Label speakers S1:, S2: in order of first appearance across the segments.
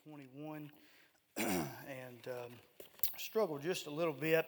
S1: 21 and struggled just a little bit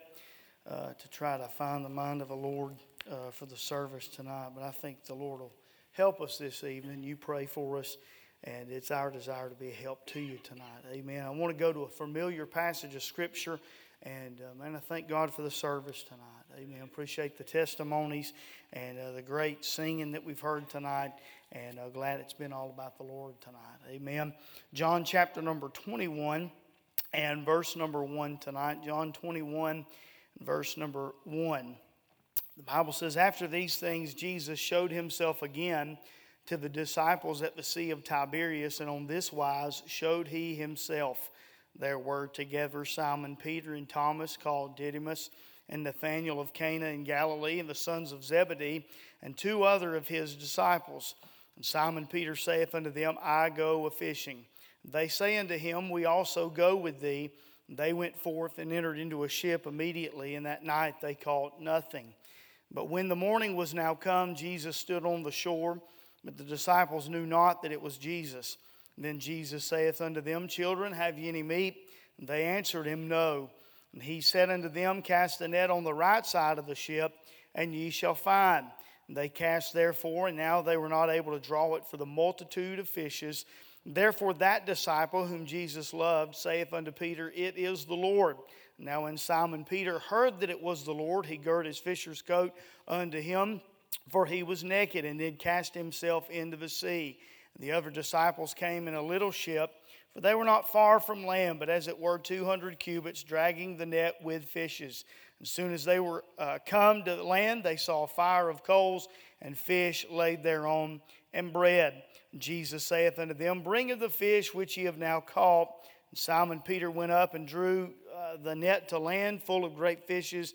S1: to try to find the mind of the Lord for the service tonight. But I think the Lord will help us this evening. You pray for us, and it's our desire to be a help to you tonight. Amen. I want to go to a familiar passage of Scripture, and I thank God for the service tonight. Amen. Appreciate the testimonies and the great singing that we've heard tonight, and glad it's been all about the Lord tonight. Amen. John chapter number 21 and verse number 1 tonight. John 21 verse number 1. The Bible says, "After these things Jesus showed himself again to the disciples at the Sea of Tiberias, and on this wise showed he himself. There were together Simon Peter and Thomas called Didymus, and Nathanael of Cana in Galilee, and the sons of Zebedee, and two other of his disciples. And Simon Peter saith unto them, I go a-fishing. They say unto him, We also go with thee. And they went forth and entered into a ship immediately, and that night they caught nothing. But when the morning was now come, Jesus stood on the shore, but the disciples knew not that it was Jesus. Then Jesus saith unto them, Children, have ye any meat? And they answered him, No. And he said unto them, Cast the net on the right side of the ship, and ye shall find. And they cast therefore, and now they were not able to draw it for the multitude of fishes. Therefore that disciple whom Jesus loved saith unto Peter, It is the Lord. Now when Simon Peter heard that it was the Lord, he girt his fisher's coat unto him, for he was naked, and did cast himself into the sea. And the other disciples came in a little ship, for they were not far from land, but as it were 200 cubits, dragging the net with fishes. As soon as they were come to land, they saw a fire of coals, and fish laid thereon, and bread. Jesus saith unto them, Bring of the fish which ye have now caught. And Simon Peter went up and drew the net to land, full of great fishes,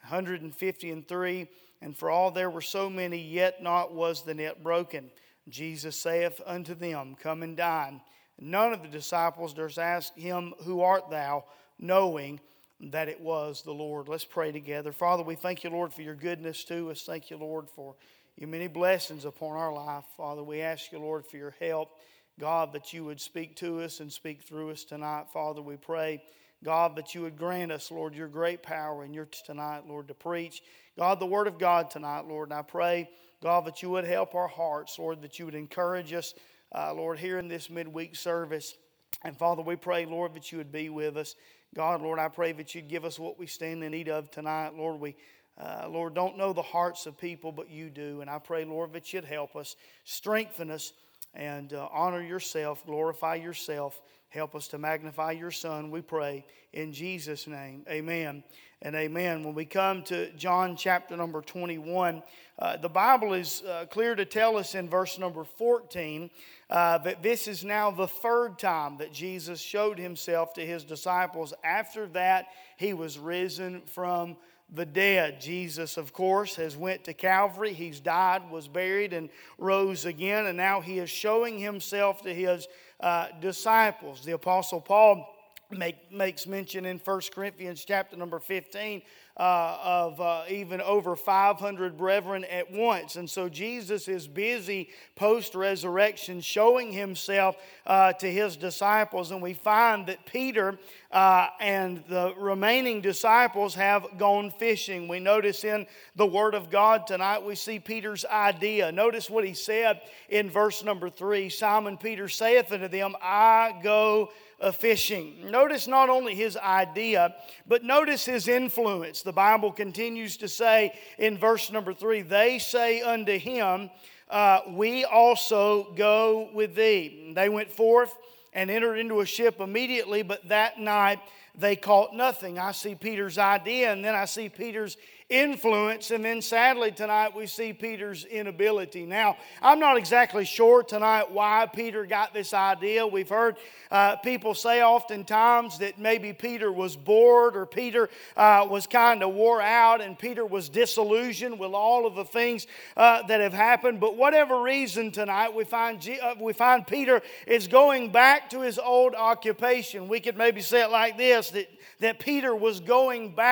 S1: 153. And for all there were so many, yet not was the net broken. Jesus saith unto them, Come and dine. None of the disciples durst ask him, Who art thou? Knowing that it was the Lord. Let's pray together. Father, we thank you, Lord, for your goodness to us. Thank you, Lord, for your many blessings upon our life. Father, we ask you, Lord, for your help. God, that you would speak to us and speak through us tonight. Father, we pray, God, that you would grant us, Lord, your great power in your tonight, Lord, to preach, God, the word of God tonight, Lord. And I pray, God, that you would help our hearts, Lord, that you would encourage us, Lord, here in this midweek service. And Father, we pray, Lord, that you would be with us. God, Lord, I pray that you'd give us what we stand in need of tonight. Lord, we, Lord, don't know the hearts of people, but you do. And I pray, Lord, that you'd help us, strengthen us, and honor yourself, glorify yourself. Help us to magnify your Son, we pray, in Jesus' name. Amen and amen. When we come to John chapter number 21, the Bible is clear to tell us in verse number 14 that this is now the third time that Jesus showed himself to his disciples. After that, he was risen from the dead. Jesus, of course, has went to Calvary. He's died, was buried, and rose again. And now he is showing himself to his disciples. The Apostle Paul makes mention in 1 Corinthians chapter number 15 of even over 500 brethren at once. And so Jesus is busy post-resurrection showing himself to his disciples. And we find that Peter and the remaining disciples have gone fishing. We notice in the Word of God tonight, we see Peter's idea. Notice what he said in verse number 3. Simon Peter saith unto them, I go a-fishing. Notice not only his idea, but notice his influence. The Bible continues to say in verse number 3, They say unto him, We also go with thee. And they went forth and entered into a ship immediately, but that night they caught nothing. I see Peter's idea, and then I see Peter's influence, and then sadly tonight we see Peter's inability. Now, I'm not exactly sure tonight why Peter got this idea. We've heard people say oftentimes that maybe Peter was bored, or Peter was kind of wore out, and Peter was disillusioned with all of the things that have happened. But whatever reason tonight, we find Peter is going back to his old occupation. We could maybe say it like this, that Peter was going back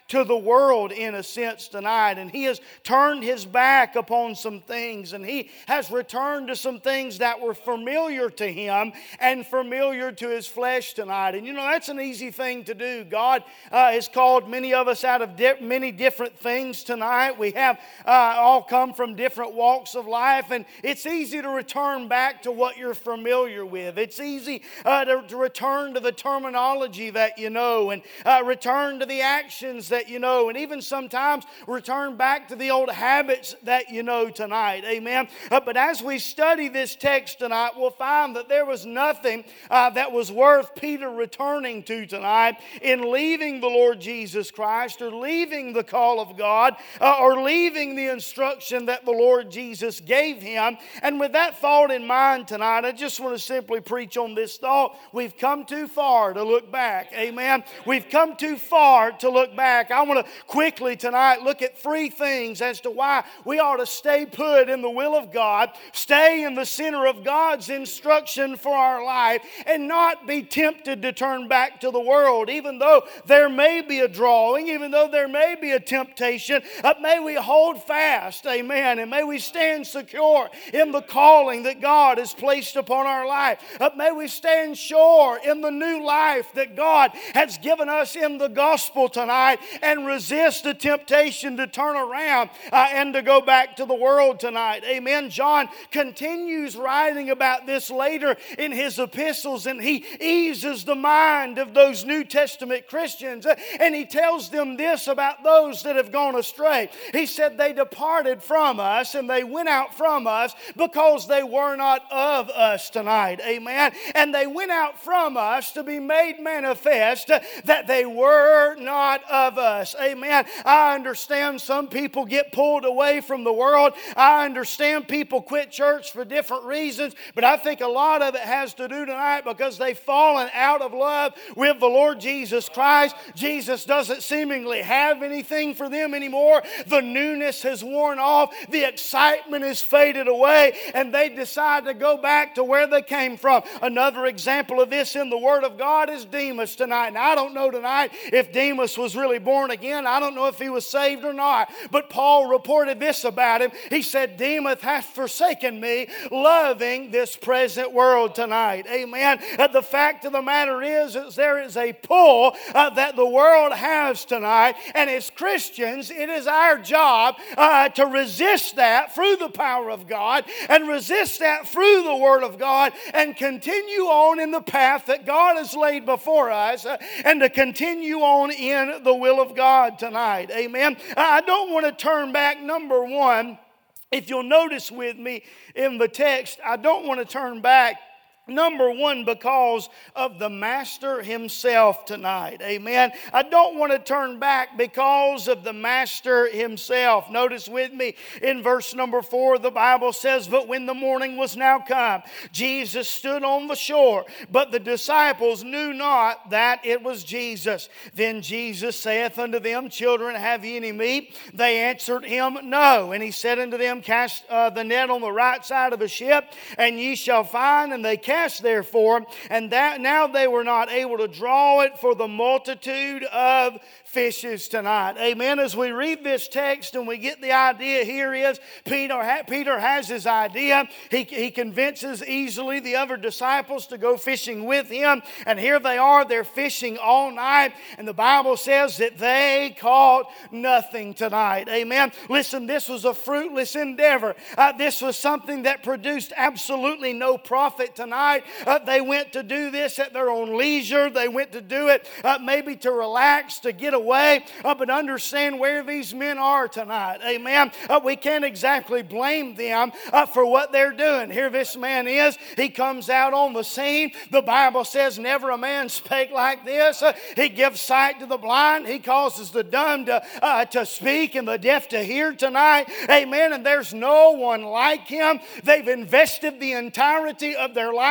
S1: to the world in a sense tonight. And he has turned his back upon some things. And he has returned to some things that were familiar to him and familiar to his flesh tonight. And you know, that's an easy thing to do. God has called many of us out of many different things tonight. We have all come from different walks of life. And it's easy to return back to what you're familiar with. It's easy to return to the terminology that you know, and return to the actions that you know, and even sometimes return back to the old habits that you know tonight. Amen. But as we study this text tonight, we'll find that there was nothing that was worth Peter returning to tonight in leaving the Lord Jesus Christ, or leaving the call of God, or leaving the instruction that the Lord Jesus gave him. And with that thought in mind tonight, I just want to simply preach on this thought. We've come too far to look back. Amen. We've come too far to look back. I want to quickly tonight look at three things as to why we ought to stay put in the will of God, stay in the center of God's instruction for our life, and not be tempted to turn back to the world. Even though there may be a drawing, even though there may be a temptation, may we hold fast, amen, and may we stand secure in the calling that God has placed upon our life. May we stand sure in the new life that God has given us in the gospel tonight, and resist the temptation to turn around and to go back to the world tonight. Amen. John continues writing about this later in his epistles, and he eases the mind of those New Testament Christians, and he tells them this about those that have gone astray. He said, they departed from us and they went out from us because they were not of us tonight. Amen. And they went out from us to be made manifest that they were not of us. Amen. I understand some people get pulled away from the world. I understand people quit church for different reasons, but I think a lot of it has to do tonight because they've fallen out of love with the Lord Jesus Christ. Jesus doesn't seemingly have anything for them anymore. The newness has worn off. The excitement has faded away, and they decide to go back to where they came from. Another example of this in the Word of God is Demas tonight. Now, I don't know tonight if Demas was really born again. I don't know if he was saved or not. But Paul reported this about him. He said, Demas hath forsaken me, loving this present world tonight. Amen. The fact of the matter is there is a pull that the world has tonight. And as Christians, it is our job to resist that through the power of God, and resist that through the Word of God, and continue on in the path that God has laid before us, and to continue on in the will of God tonight. Amen. I don't want to turn back. Number one, if you'll notice with me in the text, I don't want to turn back. Number one, because of the Master himself tonight. Amen. I don't want to turn back because of the Master himself. Notice with me in verse number 4, the Bible says, but when the morning was now come, Jesus stood on the shore, but the disciples knew not that it was Jesus. Then Jesus saith unto them, children, have ye any meat? They answered him, no. And he said unto them, cast the net on the right side of the ship, and ye shall find. And they cast therefore, and that now they were not able to draw it for the multitude of fishes tonight. Amen. As we read this text and we get the idea here is Peter has his idea. He convinces easily the other disciples to go fishing with him, and here they are. They're fishing all night, and the Bible says that they caught nothing tonight. Amen. Listen, this was a fruitless endeavor. This was something that produced absolutely no profit tonight. They went to do this at their own leisure. They went to do it maybe to relax, to get away, but understand where these men are tonight. Amen. We can't exactly blame them for what they're doing. Here this man is. He comes out on the scene. The Bible says never a man spake like this. He gives sight to the blind. He causes the dumb to speak and the deaf to hear tonight. Amen. And there's no one like him. They've invested the entirety of their life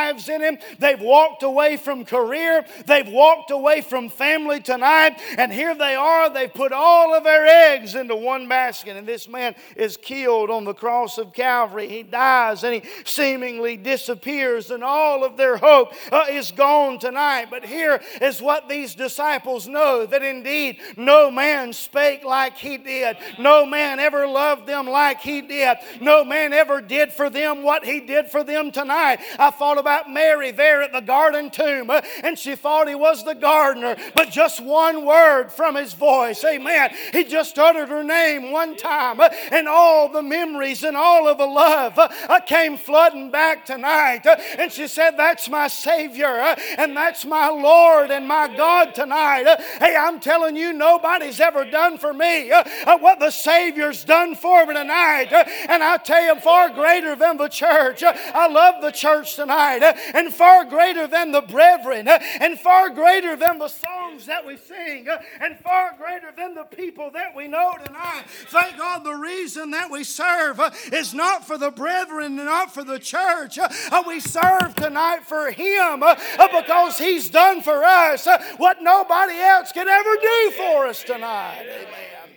S1: lives in Him. They've walked away from career. They've walked away from family tonight. And here they are. They've put all of their eggs into one basket. And this man is killed on the cross of Calvary. He dies and he seemingly disappears. And all of their hope is gone tonight. But here is what these disciples know. That indeed no man spake like He did. No man ever loved them like He did. No man ever did for them what He did for them tonight. I thought about Mary there at the garden tomb, and she thought He was the gardener, but just one word from His voice, amen, He just uttered her name one time, and all the memories and all of the love came flooding back tonight, and she said, that's my Savior, and that's my Lord and my God tonight. Hey, I'm telling you, nobody's ever done for me what the Savior's done for me tonight, and I tell you, far greater than the church. I love the church tonight, and far greater than the brethren, and far greater than the songs that we sing, and far greater than the people that we know tonight. Thank God the reason that we serve is not for the brethren and not for the church. We serve tonight for Him because He's done for us what nobody else can ever do for us tonight. Amen.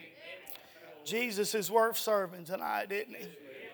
S1: Jesus is worth serving tonight, isn't He?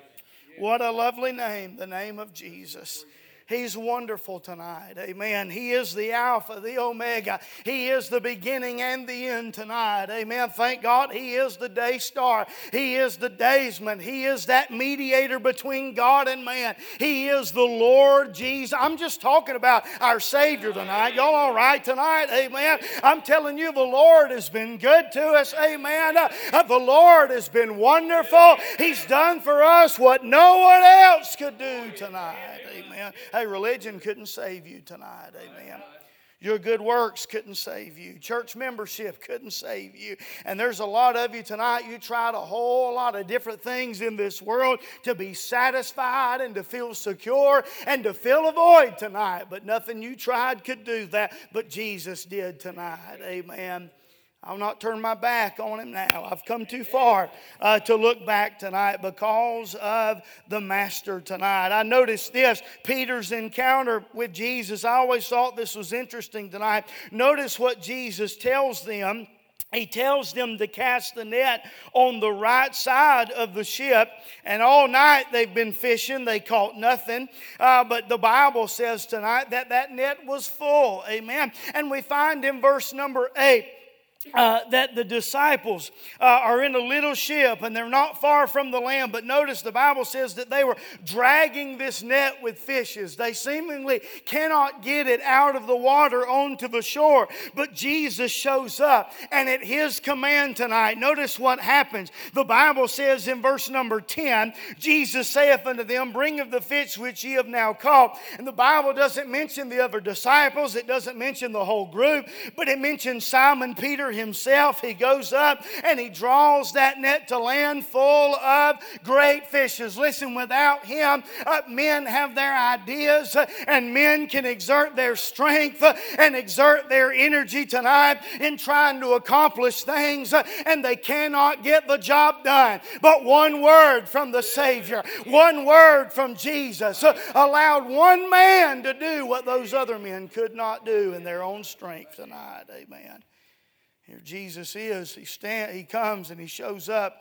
S1: What a lovely name, the name of Jesus. He's wonderful tonight. Amen. He is the Alpha, the Omega. He is the beginning and the end tonight. Amen. Thank God He is the day star. He is the daysman. He is that mediator between God and man. He is the Lord Jesus. I'm just talking about our Savior tonight. Y'all all right tonight? Amen. I'm telling you, the Lord has been good to us. Amen. The Lord has been wonderful. He's done for us what no one else could do tonight. Amen. Hey, religion couldn't save you tonight. Amen. Your good works couldn't save you. Church membership couldn't save you. And there's a lot of you tonight, you tried a whole lot of different things in this world to be satisfied and to feel secure and to fill a void tonight. But nothing you tried could do that, but Jesus did tonight. Amen. I'll not turn my back on Him now. I've come too far to look back tonight because of the Master tonight. I noticed this, Peter's encounter with Jesus. I always thought this was interesting tonight. Notice what Jesus tells them. He tells them to cast the net on the right side of the ship. And all night they've been fishing. They caught nothing. But the Bible says tonight that that net was full. Amen. And we find in verse number 8, that the disciples are in a little ship and they're not far from the land. But notice the Bible says that they were dragging this net with fishes. They seemingly cannot get it out of the water onto the shore. But Jesus shows up, and at His command tonight, notice what happens. The Bible says in verse number 10, Jesus saith unto them, bring of the fish which ye have now caught. And the Bible doesn't mention the other disciples. It doesn't mention the whole group. But it mentions Simon Peter himself. He goes up and he draws that net to land full of great fishes. Listen, without him, men have their ideas and men can exert their strength and exert their energy tonight in trying to accomplish things, and they cannot get the job done. But one word from the Savior, one word from Jesus allowed one man to do what those other men could not do in their own strength tonight. Amen. Here Jesus is. He comes and He shows up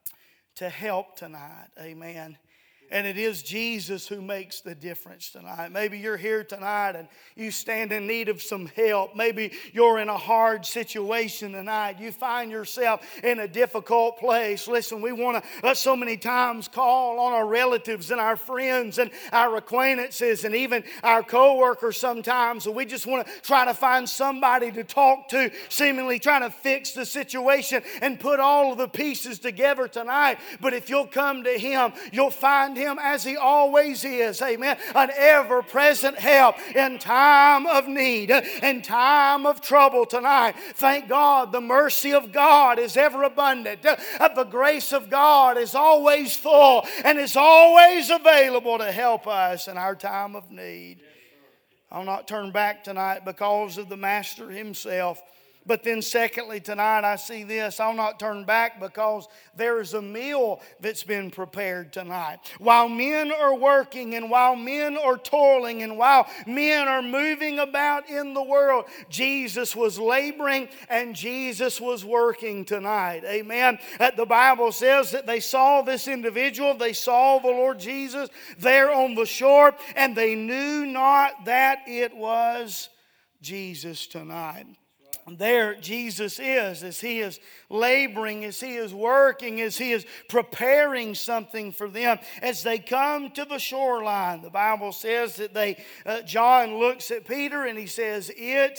S1: to help tonight. Amen. And it is Jesus who makes the difference tonight. Maybe you're here tonight and you stand in need of some help. Maybe you're in a hard situation tonight. You find yourself in a difficult place. Listen, we want to so many times call on our relatives and our friends and our acquaintances and even our co-workers sometimes. So we just want to try to find somebody to talk to, seemingly trying to fix the situation and put all of the pieces together tonight. But if you'll come to Him, you'll find Him as He always is. Amen. An ever-present help in time of need, in time of trouble tonight. Thank God the mercy of God is ever abundant. The grace of God is always full and is always available to help us in our time of need. I'll not turn back tonight because of the Master Himself. But then secondly, tonight I see this. I'll not turn back because there is a meal that's been prepared tonight. While men are working and while men are toiling and while men are moving about in the world, Jesus was laboring and Jesus was working tonight. Amen. The Bible says that they saw this individual, they saw the Lord Jesus there on the shore, and they knew not that it was Jesus tonight. There Jesus is, as He is laboring, as He is working, as He is preparing something for them. As they come to the shoreline, the Bible says that John looks at Peter and he says, "It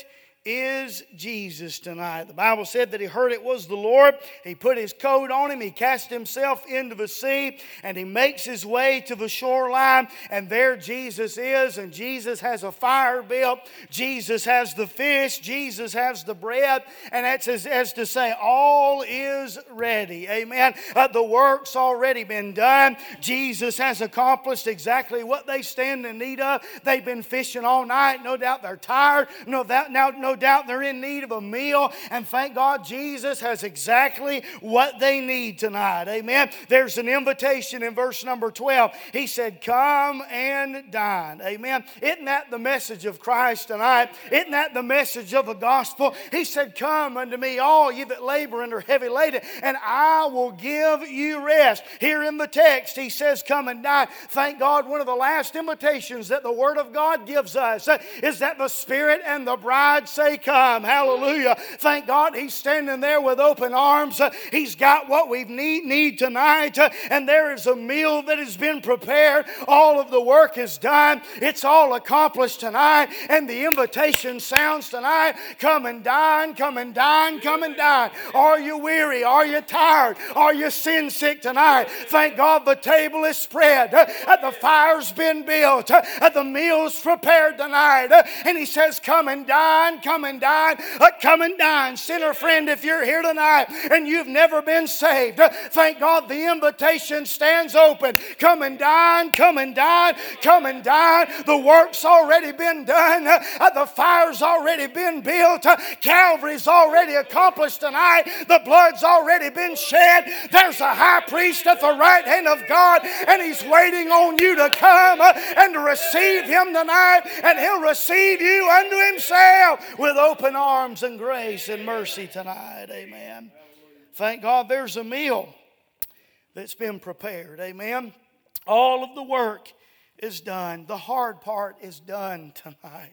S1: is Jesus tonight." The Bible said that he heard it was the Lord. He put his coat on him. He cast himself into the sea and he makes his way to the shoreline. And there Jesus is. And Jesus has a fire built. Jesus has the fish. Jesus has the bread. And that's as to say, all is ready. Amen. The work's already been done. Jesus has accomplished exactly what they stand in need of. They've been fishing all night. No doubt they're tired. No doubt they're in need of a meal, and thank God Jesus has exactly what they need tonight. Amen. There's an invitation in verse number 12. He said, "Come and dine." Amen. Isn't that the message of Christ tonight? Isn't that the message of the gospel? He said, "Come unto me, all ye that labor and are heavy laden, and I will give you rest." Here in the text, he says, "Come and dine." Thank God, one of the last invitations that the Word of God gives us is that the Spirit and the bride say, "Come." Hallelujah. Thank God He's standing there with open arms. He's got what we need tonight. And there is a meal that has been prepared. All of the work is done. It's all accomplished tonight. And the invitation sounds tonight. Come and dine, come and dine, come and dine. Are you weary? Are you tired? Are you sin sick tonight? Thank God the table is spread. The fire's been built. The meal's prepared tonight. And He says, "Come and dine, come and dine, come and dine." Sinner friend, if you're here tonight and you've never been saved, thank God the invitation stands open. Come and dine, come and dine, come and dine. The work's already been done. The fire's already been built. Calvary's already accomplished tonight. The blood's already been shed. There's a high priest at the right hand of God, and He's waiting on you to come and to receive Him tonight, and He'll receive you unto Himself with open arms and grace and mercy tonight. Amen. Thank God there's a meal that's been prepared. Amen. All of the work is done. The hard part is done tonight.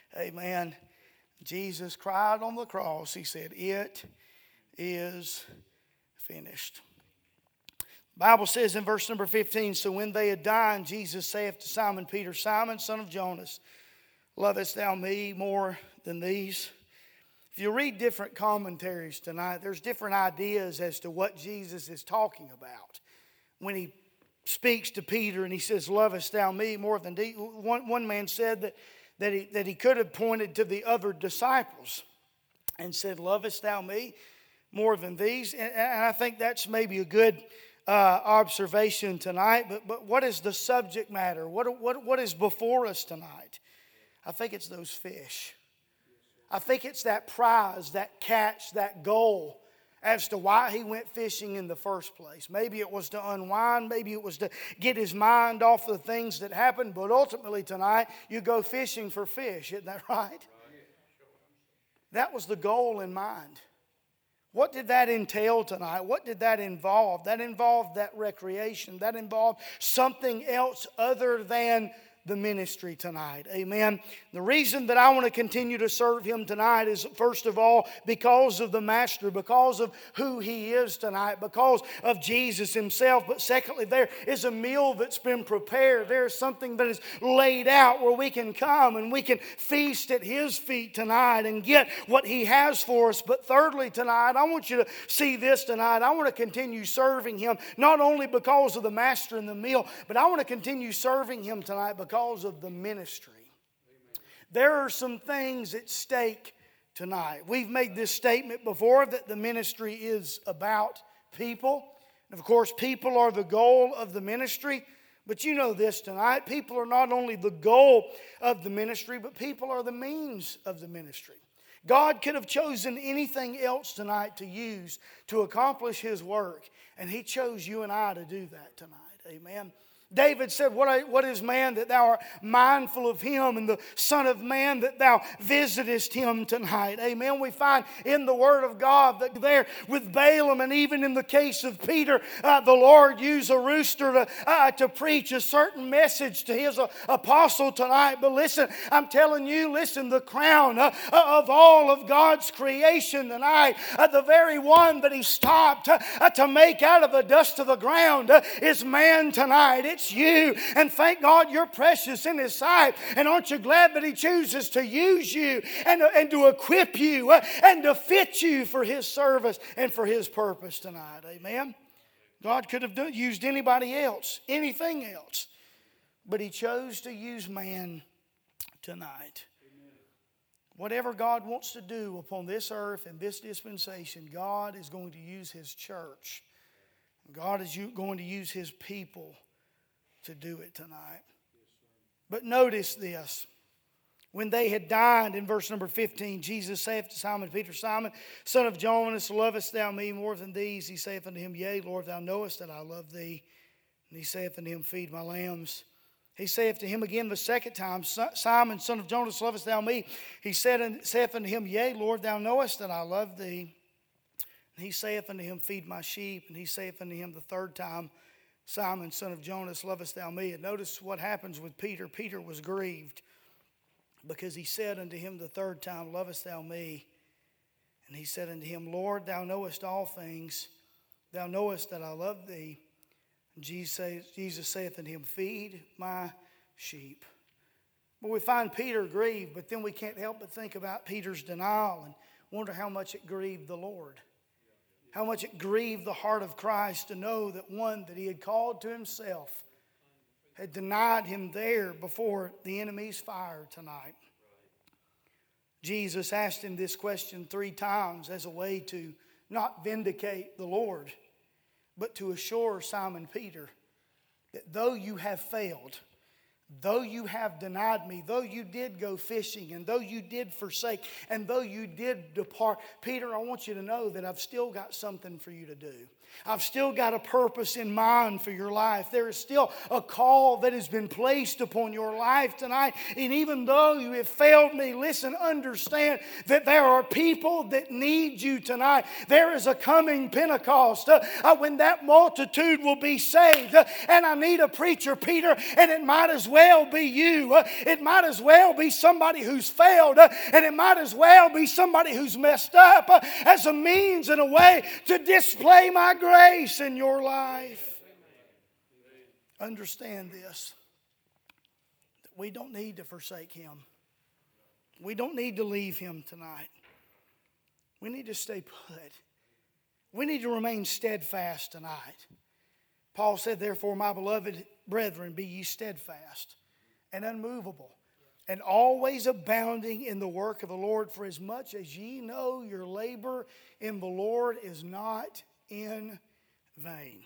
S1: Amen. Jesus cried on the cross. He said, "It is finished." The Bible says in verse number 15, "So when they had dined, Jesus saith to Simon Peter, Simon, son of Jonas, lovest thou me more than these?" If you read different commentaries tonight, there's different ideas as to what Jesus is talking about when He speaks to Peter and He says, "Lovest thou me more than these?" One man said that he could have pointed to the other disciples and said, "Lovest thou me more than these?" And I think that's maybe a good observation tonight. But what is the subject matter? What is before us tonight? I think it's those fish. I think it's that prize, that catch, that goal as to why he went fishing in the first place. Maybe it was to unwind. Maybe it was to get his mind off the things that happened. But ultimately tonight, you go fishing for fish. Isn't that right? That was the goal in mind. What did that entail tonight? What did that involve? That involved that recreation. That involved something else other than the ministry tonight. Amen. The reason that I want to continue to serve Him tonight is, first of all, because of the Master, because of who He is tonight, because of Jesus Himself. But secondly, there is a meal that's been prepared. There is something that is laid out where we can come and we can feast at His feet tonight and get what He has for us. But thirdly tonight, I want you to see this tonight. I want to continue serving Him, not only because of the Master and the meal, but I want to continue serving Him tonight because of the ministry. There are some things at stake tonight. We've made this statement before that the ministry is about people. And of course, people are the goal of the ministry. But you know this tonight. People are not only the goal of the ministry, but people are the means of the ministry. God could have chosen anything else tonight to use to accomplish His work. And He chose you and I to do that tonight. Amen. David said, what is man that thou art mindful of him, and the Son of Man that thou visitest him tonight? Amen. We find in the Word of God that there with Balaam, and even in the case of Peter, the Lord used a rooster to preach a certain message to his apostle tonight. But listen, I'm telling you, listen, the crown of all of God's creation tonight, the very one that He stopped to make out of the dust of the ground is man tonight. It's you. And thank God you're precious in His sight. And aren't you glad that He chooses to use you and to equip you and to fit you for His service and for His purpose tonight? Amen. God could have used anybody else, anything else. But He chose to use man tonight. Whatever God wants to do upon this earth and this dispensation, God is going to use His church. God is going to use His people to do it tonight. But notice this. When they had dined, in verse number 15, Jesus saith to Simon Peter, Simon, son of Jonas, lovest thou me more than these? He saith unto him, Yea, Lord, thou knowest that I love thee. And he saith unto him, Feed my lambs. He saith to him again the second time, Simon, son of Jonas, lovest thou me? He saith unto him, Yea, Lord, thou knowest that I love thee. And he saith unto him, Feed my sheep. And he saith unto him the third time, Simon, son of Jonas, lovest thou me? And notice what happens with Peter. Peter was grieved because he said unto him the third time, Lovest thou me? And he said unto him, Lord, thou knowest all things. Thou knowest that I love thee. And Jesus saith unto him, Feed my sheep. Well, we find Peter grieved, but then we can't help but think about Peter's denial and wonder how much it grieved the Lord. How much it grieved the heart of Christ to know that one that He had called to Himself had denied Him there before the enemy's fire tonight. Jesus asked him this question 3 times as a way to not vindicate the Lord, but to assure Simon Peter that though you have failed, though you have denied me, though you did go fishing, and though you did forsake, and though you did depart, Peter, I want you to know that I've still got something for you to do. I've still got a purpose in mind for your life. There is still a call that has been placed upon your life tonight. And even though you have failed me, listen, understand that there are people that need you tonight. There is a coming Pentecost when that multitude will be saved. And I need a preacher, Peter, and it might as well be you. It might as well be somebody who's failed. And it might as well be somebody who's messed up as a means and a way to display my grace in your life. Understand this, that we don't need to forsake Him. We don't need to leave Him tonight. We need to stay put. We need to remain steadfast tonight. Paul said, therefore, my beloved brethren, be ye steadfast and unmovable, and always abounding in the work of the Lord, for as much as ye know your labor in the Lord is not in vain.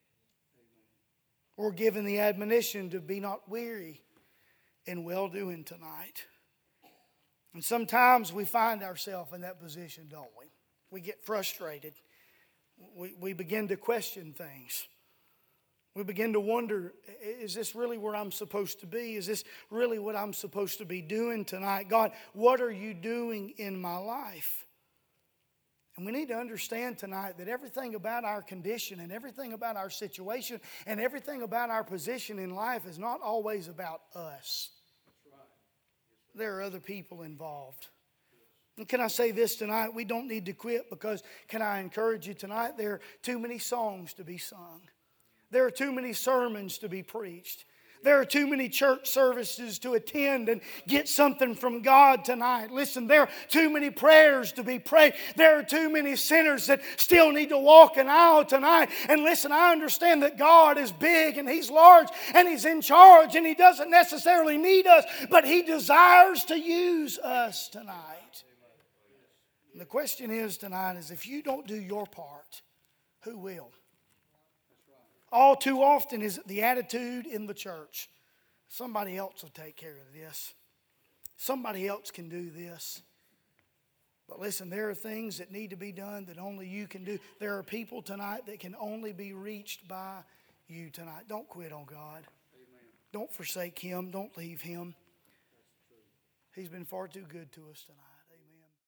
S1: We're given the admonition to be not weary in well-doing tonight. And sometimes we find ourselves in that position, don't we? We get frustrated. We begin to question things. We begin to wonder, is this really where I'm supposed to be? Is this really what I'm supposed to be doing tonight? God, what are you doing in my life? And we need to understand tonight that everything about our condition and everything about our situation and everything about our position in life is not always about us. There are other people involved. And can I say this tonight? We don't need to quit, because can I encourage you tonight? There are too many songs to be sung. There are too many sermons to be preached. There are too many church services to attend and get something from God tonight. Listen, there are too many prayers to be prayed. There are too many sinners that still need to walk an aisle tonight. And listen, I understand that God is big and He's large and He's in charge and He doesn't necessarily need us, but He desires to use us tonight. And the question is tonight is, if you don't do your part, who will? All too often is the attitude in the church, somebody else will take care of this. Somebody else can do this. But listen, there are things that need to be done that only you can do. There are people tonight that can only be reached by you tonight. Don't quit on God.
S2: Amen.
S1: Don't forsake Him. Don't leave Him.
S2: That's true.
S1: He's been far too good to us tonight.